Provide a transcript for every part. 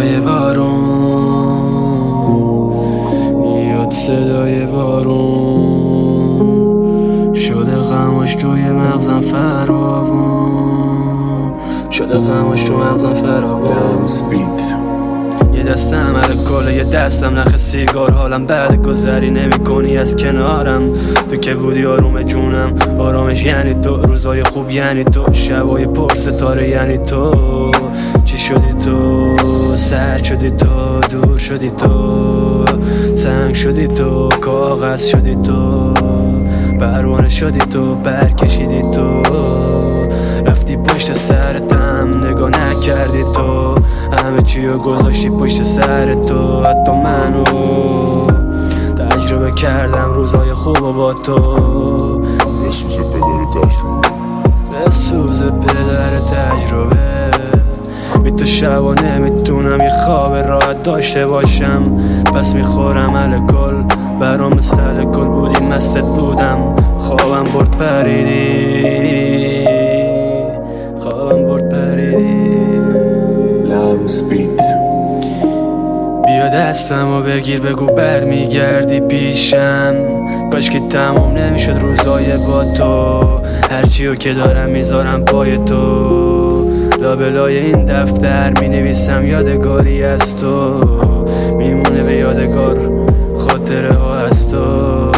صدای بارون، میاد صدای بارون. شده غماش توی مغزم فراوون، شده غماش تو مغزم فراوون. یه دستم الکل، یه دستم نخ سیگار. حالم بعد گذری نمی کنی از کنارم. تو که بودی آروم جونم، آرامش یعنی تو، روزای خوب یعنی تو، شبای پر ستاره یعنی تو. چی شدی تو؟ سرد شدی تو، دور شدی تو، سنگ شدی تو، کاغذ شدی تو، پروانه شدی تو، برکشیدی تو. رفتی پشت سرتم، نگاه نکردی تو، همه چیو گذاشتی پشت سر تو. حتی منو تجربه کردم روزای خوب با تو. بسوز پدر تجربه، بسوز پدر تجربه. بی تو شبا نمیتونم یه خواب راحت داشته باشم. پس میخورم الکل، برام مثل الکل بودی، مستت بودم. خوابم برد پریدی، خوابم برد پریدی. بیا دستمو بگیر بگو برمیگردی پیشم. کاش که تموم نمیشد روزای با تو. هرچیو که دارم میذارم پای تو. لابلای این دفتر مینویسم یادگاری از تو. میمونه به یادگار خاطره ها از تو.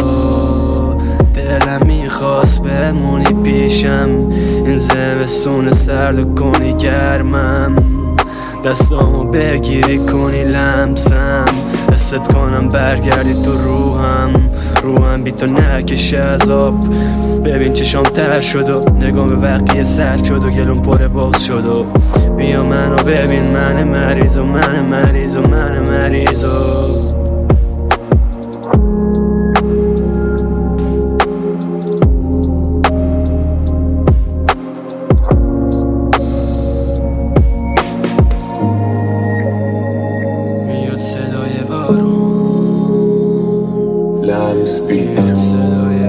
دلم میخواست بمونی پیشم، این زمستون سرد کنی گرمم. دستامو بگیری کنی لمسم، حست کنم برگردی تو روحم. بی تو نکشه از آب. ببین چشام تر شد و نگام به بقیه سرد شد و گلوم پر باز شد و بیا منو ببین، من مریض و من مریض و من مریض و صدای بارون، Lamb's Beat. صدای